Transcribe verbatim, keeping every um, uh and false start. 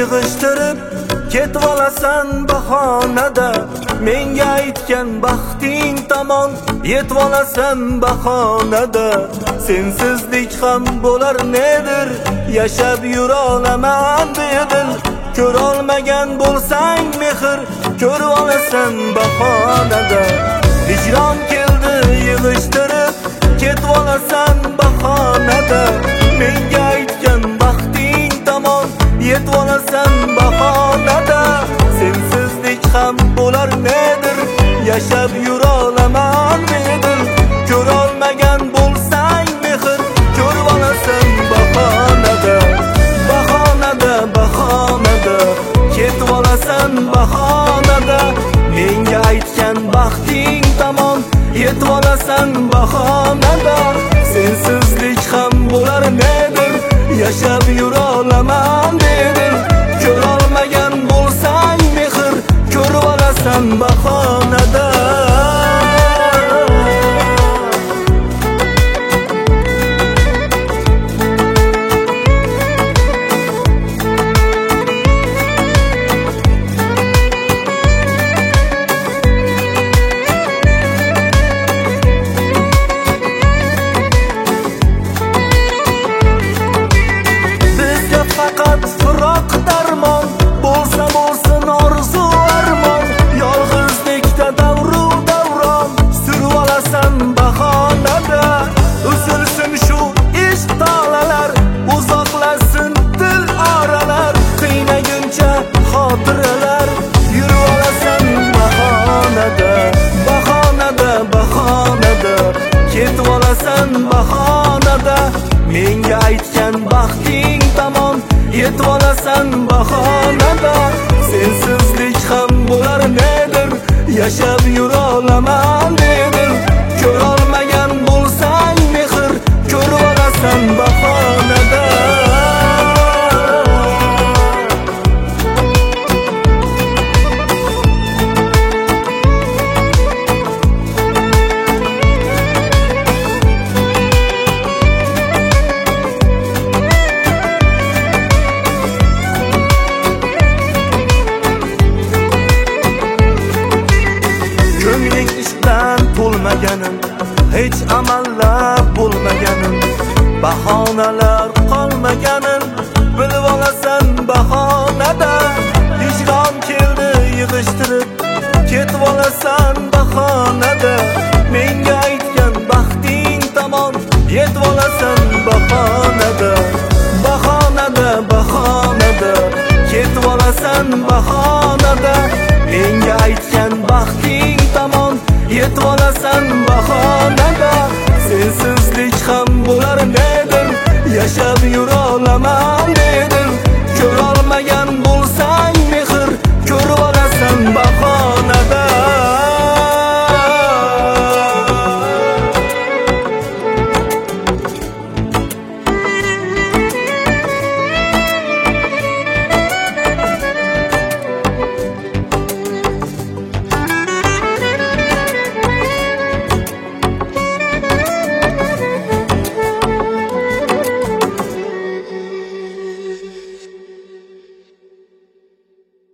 yig'ishtirib ketib olasan bahonada. Menga aytgan baxting tomon yetib olasan bahonada. Sensizlik ham bo'lar nedir, yashab yura olaman dedin. Ko'rolmagan bo'lsang mehr, ko'rib olasan bahonada. Hijron keldi yig'ishtirib ketib olasan bahonada. Menga aytgan baxting tomon yetib olasan bahonada. Sensizlik ham bo'lar nedir, yashab yura olaman dedin. Ko'rolmagan bo'lsang mehr, ko'rib olasan bahonada. Bahonada, bahonada ketib olasan bahonada. Menga aytgan baxting tomon yetib olasan bahonada. Sensizlik ham bo'lar nedir, yashab yura olaman dedin. Ko'rolmagan bo'lsang mehr, ko'rib olasan bahonada. Firoq darmon bo'lsa bo'lsin orzu armon. Yolg'izlikda davru davron surib olasan bahonada. Uzilsin shu ishq tolalar, uzoqlashsin dil oralar. Qiynaguncha xotiralar yurib olasan bahonada. Bahonada, bahonada ketib olasan bahonada. Menga aytgan baxting tomon yetib olasan bahonada. Sensizlik ham bo'lar nedir, yashab yura olaman dedin. Ko'rolmagan bo'lsang mehr, ko'rib olasan bahonada. Ko'ngling ishdan to'lmaganim, hech amallab bo'lmaganim, bahonalar qolmaganim, bilib olasan bahonada. Hijron keldi yig'ishtirib ketib olasan bahonada. Menga aytgan baxting tomon yetib olasan bahonada. Bahonada, bahonada ketib olasan bahonada. Menga aytgan baxting tomon yetib olasan bahonada. Sensizlik ham bo'lar nedir, yashab yura olaman dedin. Ko'rolmagan